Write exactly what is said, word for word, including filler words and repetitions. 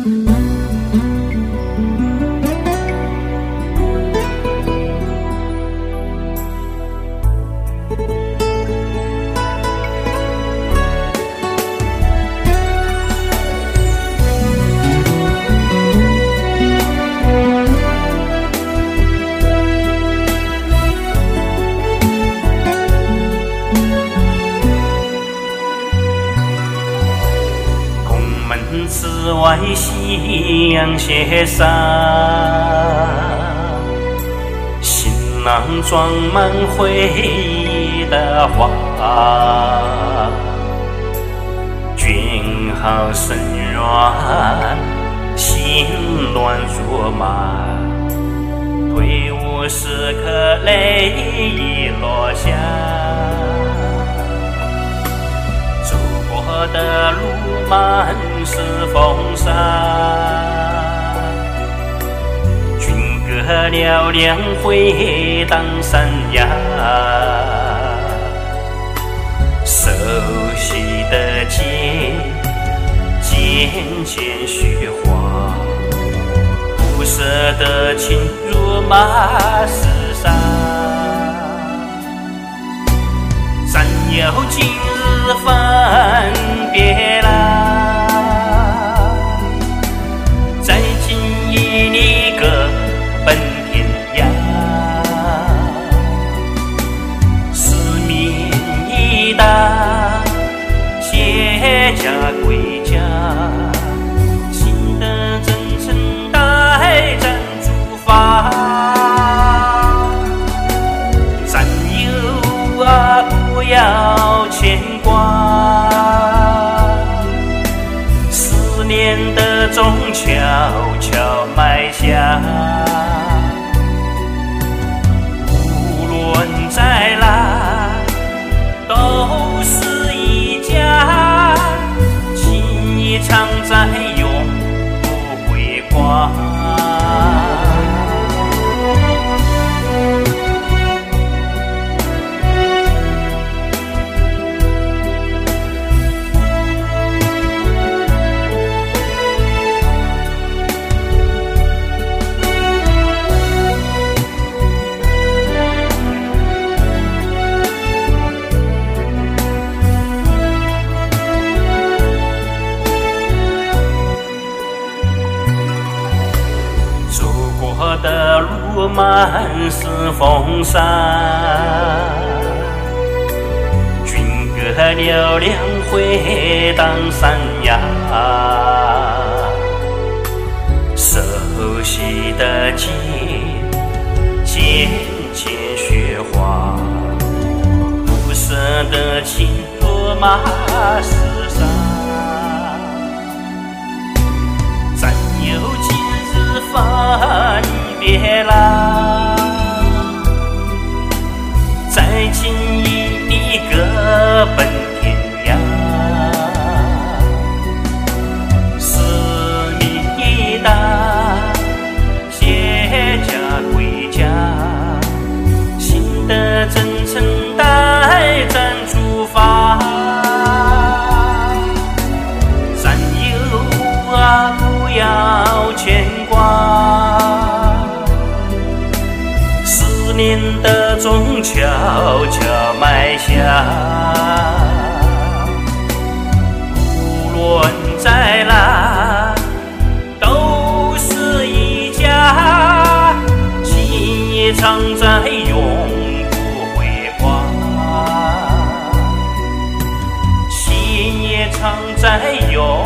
寺外夕阳斜上，行囊装满回忆的花。君好身软，心乱如麻，退伍时刻泪已落下。走过的路满是风沙，军歌嘹亮回荡山崖，熟悉的街渐渐雪花，不舍的情如马厮杀。暂有今日分别啦，再尽一你各奔天涯。使命已达，卸甲归家，新的征程待咱出发。战友啊，不要牵挂，思念的钟悄悄埋下。无论在哪，都是一家，情谊常在，永不会挂。的路满是风沙，军歌嘹亮回荡山崖，熟悉的街渐渐雪花，不舍的情如马厮杀。暂有今日分别啦，再尽一你各奔天涯。使命已达，卸甲归家，新的征程待咱出发。战友啊，不要牵挂，思念的钟悄悄埋下。无论在哪，都是一家，情也常在，永不会挂。心也常在，永